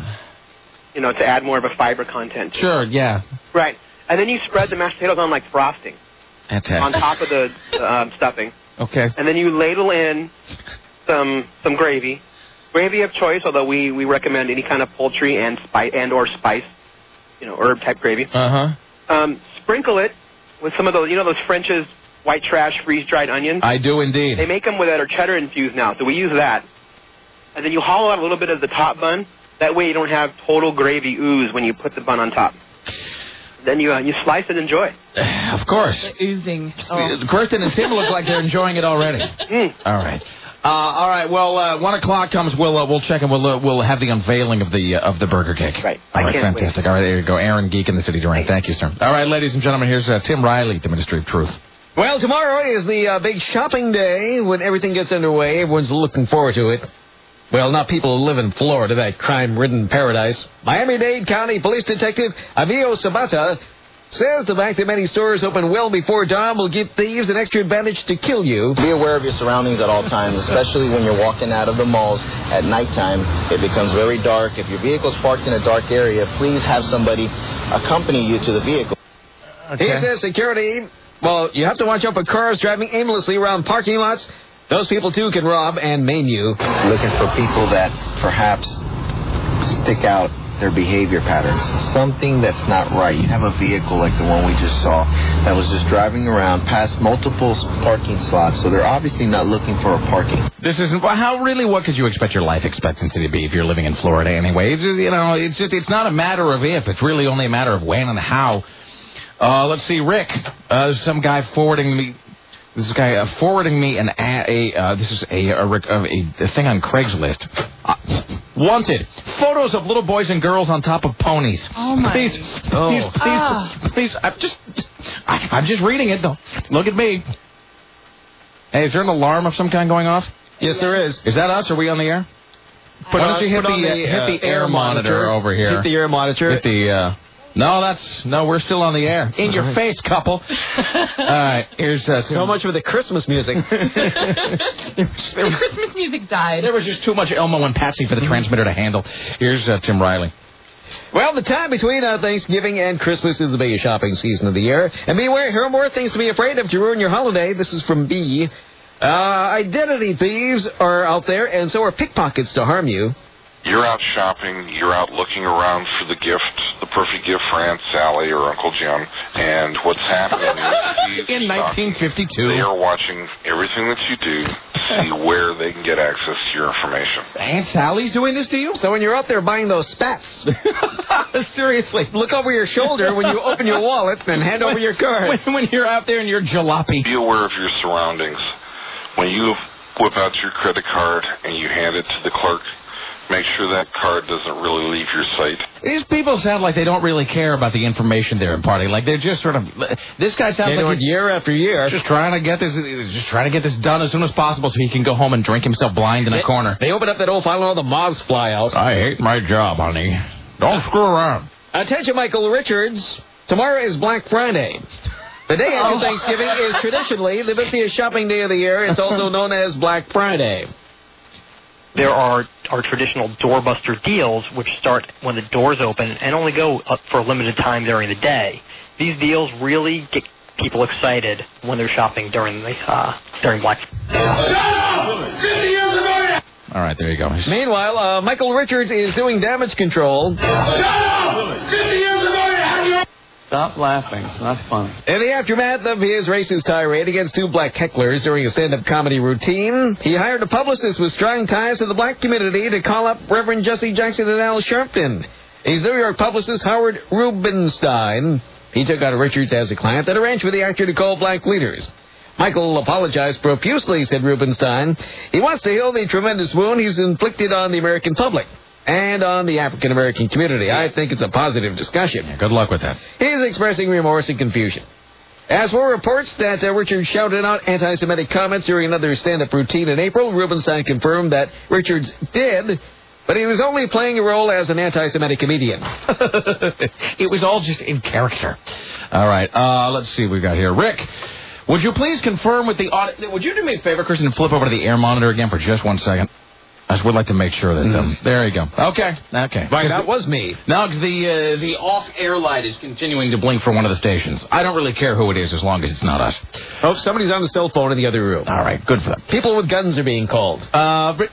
You know, to add more of a fiber content. to it. Sure. Yeah. Right, and then you spread the mashed potatoes on like frosting Fantastic. on top of the um, stuffing. Okay. And then you ladle in some some gravy, gravy of choice. Although we, we recommend any kind of poultry and spice and or spice, you know, herb type gravy. Uh huh. Um, sprinkle it with some of those, you know, those French's white trash freeze-dried onions? I do indeed. They make them with that are cheddar infused now, so we use that. And then you hollow out a little bit of the top bun. That way you don't have total gravy ooze when you put the bun on top. Then you uh, you slice and enjoy. Of course. The oozing. Oh. Kirsten and Tim look like they're enjoying it already. Mm. All right. Uh, all right. Well, uh, one o'clock comes. We'll uh, we'll check and we'll uh, we'll have the unveiling of the uh, of the burger cake. Right. All I right. can't Fantastic. wait. All right. There you go. Aaron Geek in the City Durant. Thank you, sir. All right, ladies and gentlemen. Here's uh, Tim Riley, the Ministry of Truth. Well, tomorrow is the uh, big shopping day when everything gets underway. Everyone's looking forward to it. Well, not people who live in Florida, that crime-ridden paradise. Miami-Dade County Police Detective Avio Sabata says the fact that many stores open well before dawn will give thieves an extra advantage to kill you. Be aware of your surroundings at all times, especially when you're walking out of the malls at nighttime. It becomes very dark. If your vehicle's parked in a dark area, please have somebody accompany you to the vehicle. Okay. He says security, well, you have to watch out for cars driving aimlessly around parking lots. Those people, too, can rob and maim you. Looking for people that perhaps stick out their behavior patterns. Something that's not right. You have a vehicle like the one we just saw that was just driving around past multiple parking slots, so they're obviously not looking for a parking. This isn't well, how really. What could you expect your life expectancy to be if you're living in Florida anyway? It's just, you know, it's just it's not a matter of if. It's really only a matter of when and how. Uh, let's see, Rick. Uh, some guy forwarding me. This is a guy uh, forwarding me an a, a uh, this is a a, a a thing on Craigslist. Uh, wanted photos of little boys and girls on top of ponies. Oh my! Please, oh. please, please, Ah. please. I'm just, I, I'm just reading it. Though. Look at me. Hey, is there an alarm of some kind going off? Yes, there is. Is that us? Are we on the air? Put Why on, don't you hit put the, on the, uh, hit the uh, air monitor over here? Hit the air monitor. Hit the. Uh, No, that's no. We're still on the air. In your face, couple. All right, here's uh, so much for the Christmas music. The Christmas music died. There was just too much Elmo and Patsy for the transmitter to handle. Here's uh, Tim Riley. Well, the time between uh, Thanksgiving and Christmas is the biggest shopping season of the year. And beware, here are more things to be afraid of to ruin your holiday. This is from B. Uh, identity thieves are out there, and so are pickpockets to harm you. You're out shopping, you're out looking around for the gift, the perfect gift for Aunt Sally or Uncle Jim, and what's happening is in nineteen fifty-two, they are watching everything that you do to see where they can get access to your information. Aunt Sally's doing this to you? So when you're out there buying those spats, seriously, look over your shoulder when you open your wallet and hand over your card. When, when you're out there in your jalopy. Be aware of your surroundings. When you whip out your credit card and you hand it to the clerk, make sure that card doesn't really leave your sight. These people sound like they don't really care about the information they're imparting. Like they're just sort of. This guy sounds they like he's year after year, just trying to get this, just trying to get this done as soon as possible, so he can go home and drink himself blind in they, a corner. They open up that old file and all the moths fly out. I hate my job, honey. Don't screw around. Attention, Michael Richards. Tomorrow is Black Friday. The day after Oh. Thanksgiving is traditionally the busiest shopping day of the year. It's also known as Black Friday. There are our traditional doorbuster deals, which start when the doors open and only go up for a limited time during the day. These deals really get people excited when they're shopping during the uh, during Black Friday. All right, there you go. Meanwhile, uh, Michael Richards is doing damage control. Stop laughing. It's not funny. In the aftermath of his racist tirade against two black hecklers during a stand-up comedy routine, he hired a publicist with strong ties to the black community to call up Reverend Jesse Jackson and Al Sharpton. He's New York publicist Howard Rubenstein. He took out Richards as a client that arranged for the actor to call black leaders. Michael apologized profusely, said Rubenstein. He wants to heal the tremendous wound he's inflicted on the American public and on the African-American community. I think it's a positive discussion. Yeah, good luck with that. He's expressing remorse and confusion. As for reports that uh, Richards shouted out anti-Semitic comments during another stand-up routine in April, Rubenstein confirmed that Richards did, but he was only playing a role as an anti-Semitic comedian. It was all just in character. All right, uh, let's see what we got here. Rick, would you please confirm with the audit... Would you do me a favor, Kristen, and flip over to the air monitor again for just one second? I just would like to make sure that... Um, mm. There you go. Okay. Okay. Right, that was me. Now, the uh, the off-air light is continuing to blink for one of the stations. I don't really care who it is as long as it's not us. Oh, somebody's on the cell phone in the other room. All right. Good for them. People with guns are being called. Uh, but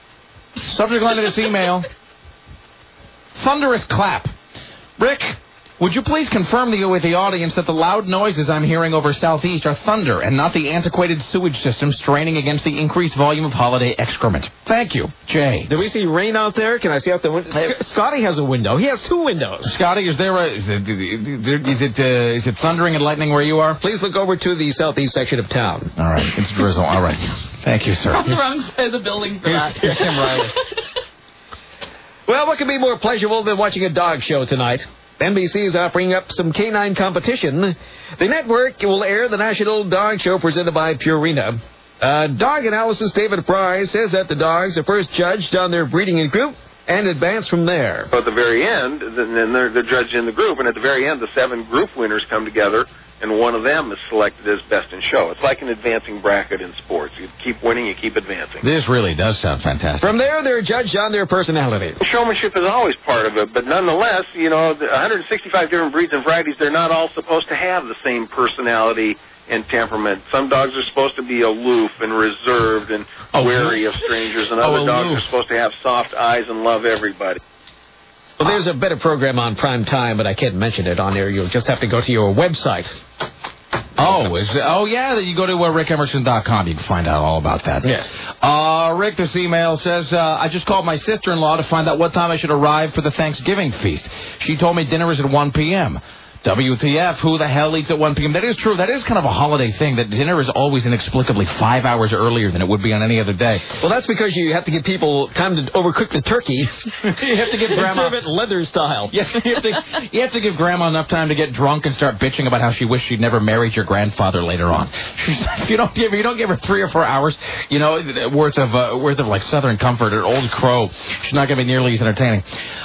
subject line of this email. Thunderous clap. Rick, Would you please confirm the, with the audience that the loud noises I'm hearing over Southeast are thunder and not the antiquated sewage system straining against the increased volume of holiday excrement? Thank you, Jay. Do we see rain out there? Can I see out the window? Scotty has a window. He has two windows. Scotty, is there a, is it, is it, uh, is it thundering and lightning where you are? Please look over to the southeast section of town. All right, it's drizzle. All right. Thank you, sir. On the wrong side of the building for that. Here's Tim Riley. Well, what could be more pleasurable than watching a dog show tonight? N B C is offering up some canine competition. The network will air the National Dog Show presented by Purina. Uh, dog analysis David Fry says that the dogs are first judged on their breeding in group and advance from there. At the very end, then they're, they're judged in the group, and at the very end, the seven group winners come together, and one of them is selected as best in show. It's like an advancing bracket in sports. You keep winning, you keep advancing. This really does sound fantastic. From there, they're judged on their personalities. Showmanship is always part of it, but nonetheless, you know, the one hundred sixty-five different breeds and varieties, they're not all supposed to have the same personality and temperament. Some dogs are supposed to be aloof and reserved and oh, wary of strangers, and other oh, dogs are supposed to have soft eyes and love everybody. Well, there's a better program on prime time, but I can't mention it on there. You'll just have to go to your website. Oh, is it, oh yeah, you go to uh, rick emerson dot com. You can find out all about that. Yes. Uh, Rick, this email says, uh, I just called my sister-in-law to find out what time I should arrive for the Thanksgiving feast. She told me dinner is at one p.m. W T F, who the hell eats at one p.m.? That is true. That is kind of a holiday thing, that dinner is always inexplicably five hours earlier than it would be on any other day. Well, that's because you have to give people time to overcook the turkey. You have to give Grandma... serve it leather style. Yes, you have, to, you have to give Grandma enough time to get drunk and start bitching about how she wished she'd never married your grandfather later on. If you don't give, you don't give her three or four hours, you know, worth of, uh, worth of like Southern Comfort or Old Crow, she's not going to be nearly as entertaining.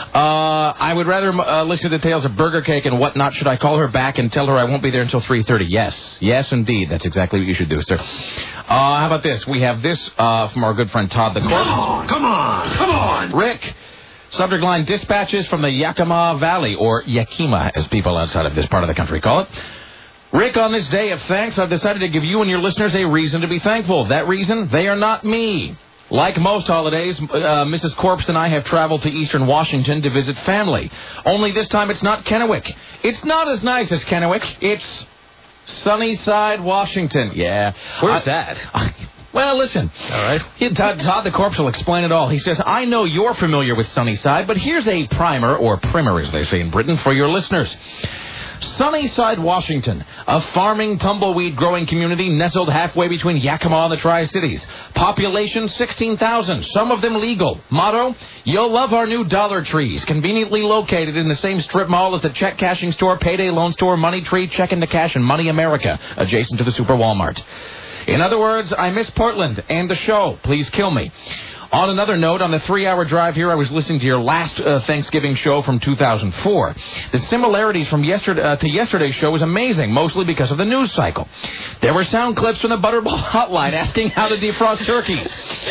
Uh, I would rather uh, listen to the tales of Burger Cake and whatnot. Should I call her back and tell her I won't be there until three thirty? Yes. Yes, indeed. That's exactly what you should do, sir. Uh, how about this? We have this uh, from our good friend Todd the Corpse. Oh, come on. Come on. Rick. Subject line, dispatches from the Yakima Valley, or Yakima, as people outside of this part of the country call it. Rick, on this day of thanks, I've decided to give you and your listeners a reason to be thankful. That reason, they are not me. Like most holidays, uh, Missus Corpse and I have traveled to eastern Washington to visit family. Only this time it's not Kennewick. It's not as nice as Kennewick. It's Sunnyside, Washington. Yeah. Where's I, that? I, well, listen. All right. He, Todd, Todd the Corpse will explain it all. He says, I know you're familiar with Sunnyside, but here's a primer, or primer as they say in Britain, for your listeners. Sunnyside, Washington, a farming, tumbleweed-growing community nestled halfway between Yakima and the Tri-Cities. Population sixteen thousand, some of them legal. Motto, you'll love our new Dollar Trees, conveniently located in the same strip mall as the check cashing store, payday loan store, Money Tree, Check into Cash, and Money America, adjacent to the Super Walmart. In other words, I miss Portland and the show. Please kill me. On another note, on the three-hour drive here, I was listening to your last uh, Thanksgiving show from two thousand four. The similarities from yesterday uh, to yesterday's show was amazing, mostly because of the news cycle. There were sound clips from the Butterball hotline asking how to defrost turkeys.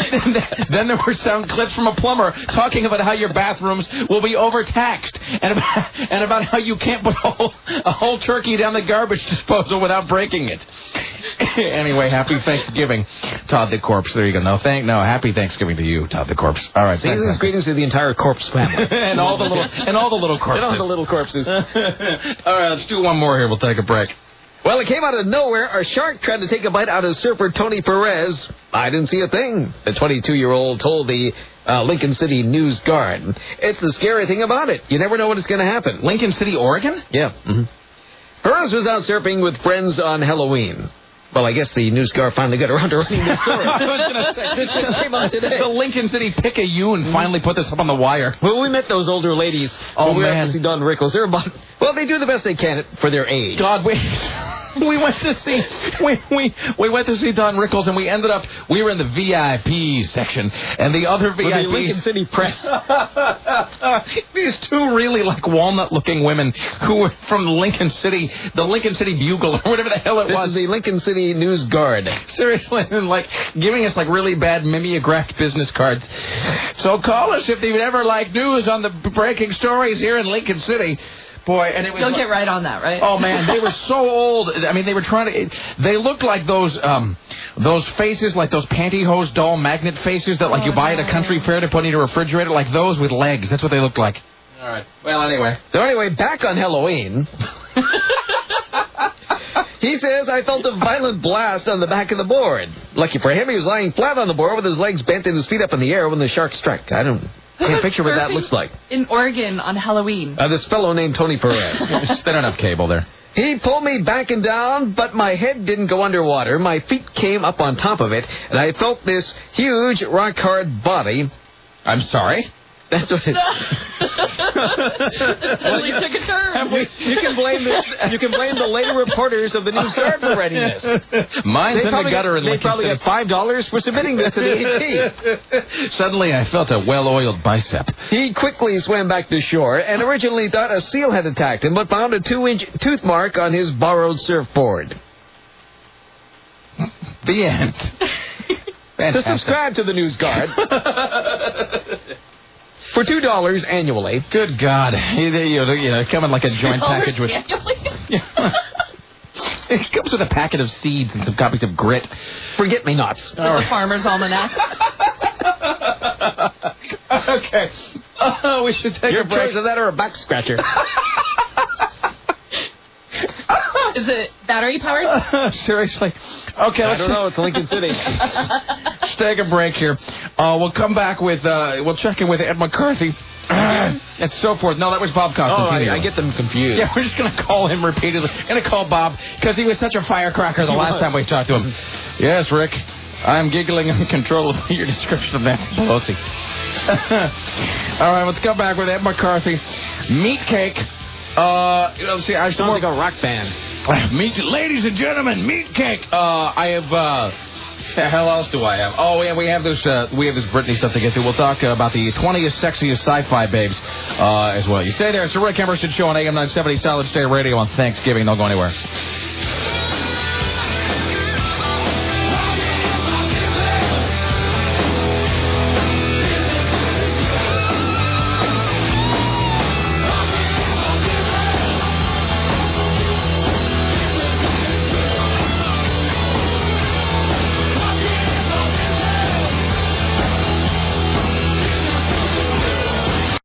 Then there were sound clips from a plumber talking about how your bathrooms will be overtaxed and about, and about how you can't put a whole, a whole turkey down the garbage disposal without breaking it. Anyway, happy Thanksgiving, Todd the Corpse. There you go. No, thank, no, happy Thanksgiving to you, Todd the Corpse. All right, season's greetings to the entire corpse family and all the little and all the little corpses. And all the little corpses. All right, let's do one more here. We'll take a break. Well, it came out of nowhere. A shark tried to take a bite out of surfer Tony Perez. I didn't see a thing, the twenty-two-year-old told the uh, Lincoln City News Guard. It's the scary thing about it. You never know what is going to happen. Lincoln City, Oregon? Yeah. Mm-hmm. Perez was out surfing with friends on Halloween. Well, I guess the News Guard finally got around to writing this story. I was going to say, this just came out today. The Lincoln City Picayune finally put this up on the wire. Well, we met those older ladies. Oh, we man. We went to see Don Rickles. They're about, well, they do the best they can for their age. God, we... We went to see we, we we went to see Don Rickles, and we ended up we were in the V I P section, and the other V I Ps, the Lincoln City Press. These two really like walnut-looking women who were from Lincoln City, the Lincoln City Bugle or whatever the hell it this was. This is the Lincoln City News Guard. Seriously, and like giving us like really bad mimeographed business cards. So call us if you've ever liked news on the breaking stories here in Lincoln City. Boy, and it was You'll like, get right on that, right? Oh man, they were so old. I mean, they were trying to. They looked like those um, those faces, like those pantyhose doll magnet faces that like oh, you buy no. at a country fair to put in a refrigerator, like those with legs. That's what they looked like. All All right. Well, anyway. So anyway, back on Halloween. He says, I felt a violent blast on the back of the board. Lucky for him, he was lying flat on the board with his legs bent and his feet up in the air when the shark struck. I don't can't picture what that looks like. In Oregon on Halloween. Uh, this fellow named Tony Perez. They don't have cable there. He pulled me back and down, but my head didn't go underwater. My feet came up on top of it, and I felt this huge, rock-hard body. I'm sorry? That's what it is. Totally took a turn. You, you can blame this. You can blame the lay reporters of the News Star for writing this. Mine's they in probably, the gutter in They Lincoln probably City. got five dollars for submitting this to the A P. Suddenly, I felt a well-oiled bicep. He quickly swam back to shore and originally thought a seal had attacked him, but found a two-inch tooth mark on his borrowed surfboard. The end. To subscribe to the News Guard. For two dollars annually. Good God. You, you, you know, come in like a joint package with... It comes with a packet of seeds and some copies of Grit. Forget-me-nots. With the Farmer's Almanac. Okay. Uh, we should take Your a break. choice of that or a back scratcher. Is it battery powered? Uh, seriously. Okay, I let's don't know. It's Lincoln City. Let's take a break here. Uh, we'll come back with, uh, we'll check in with Ed McCarthy. And so forth. No, that was Bob Costantino. Oh, I, I get them confused. Yeah, we're just going to call him repeatedly. Going to call Bob because he was such a firecracker the He last was. time we talked to him. Yes, Rick. I'm giggling uncontrollably. Your description of Nancy Pelosi. All right, let's come back with Ed McCarthy. Meat cake. Uh, let's see. I Sounds like a rock band. Meat, ladies and gentlemen, meat cake. Uh, I have. Uh, the hell else do I have? Oh, yeah, we have this. Uh, we have this Britney stuff to get to. We'll talk uh, about the twentieth sexiest sci-fi babes uh, as well. You stay there. It's the Rick Emerson Show on A M nine seventy Solid State Radio on Thanksgiving. Don't go anywhere.